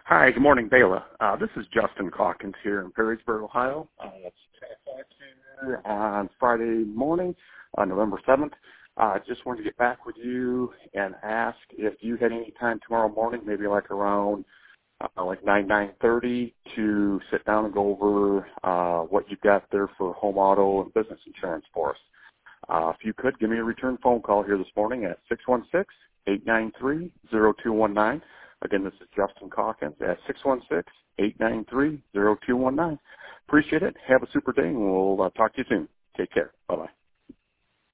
Hi, good morning, Bela. This is Justin Calkins here in Perrysburg, Ohio. It's 10:02 on Friday morning, November 7th. I just wanted to get back with you and ask if you had any time tomorrow morning, maybe like around like 9:30, to sit down and go over what you've got there for home auto and business insurance for us. If you could, give me a return phone call here this morning at 616-893-0219. Again, this is Justin Calkins at 616-893-0219. Appreciate it. Have a super day, and we'll talk to you soon. Take care. Bye-bye.